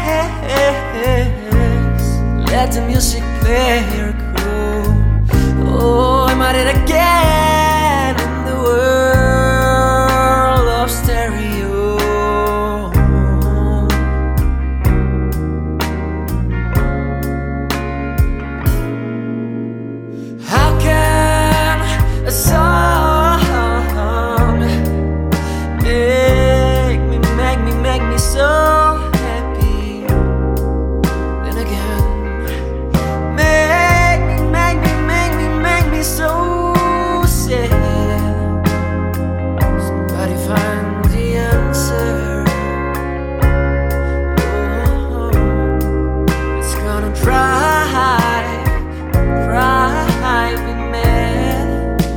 Let the music play her cool. Oh, I'm at it again in the world of stereo. How can a song make me so happy? Then again, make me so sad. Somebody find the answer. Oh, it's gonna drive me mad.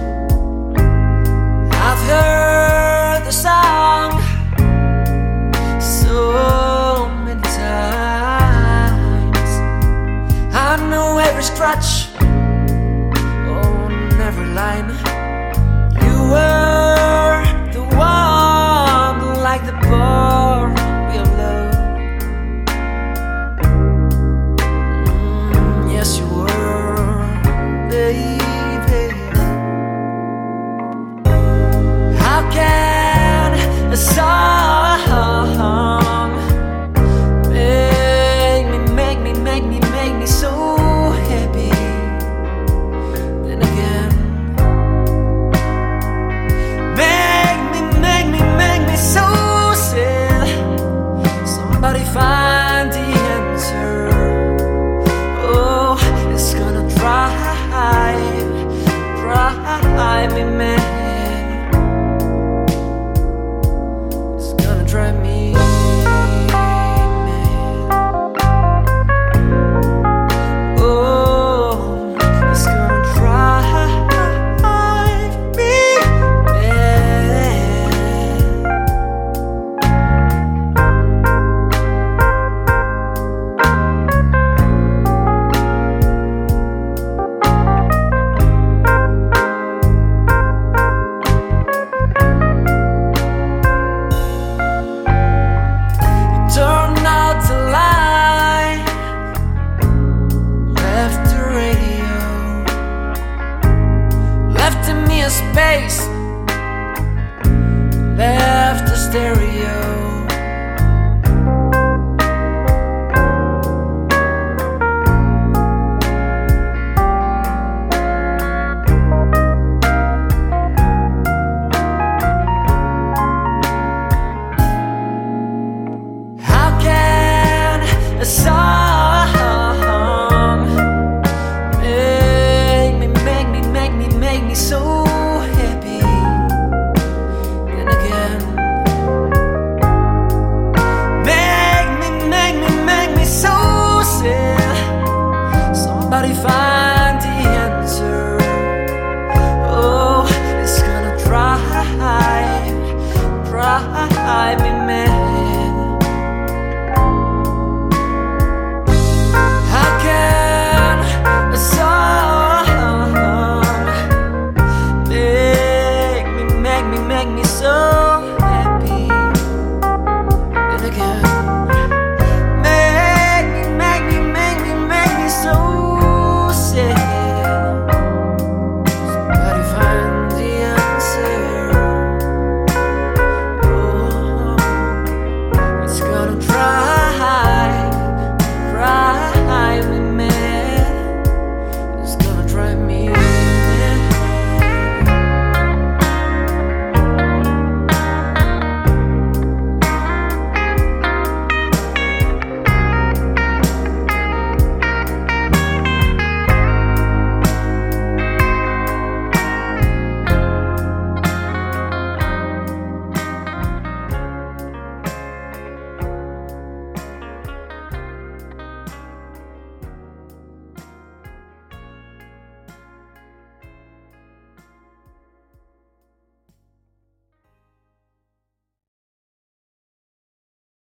I've heard the song so many times. I know every scratch on every line. You were the one like the boy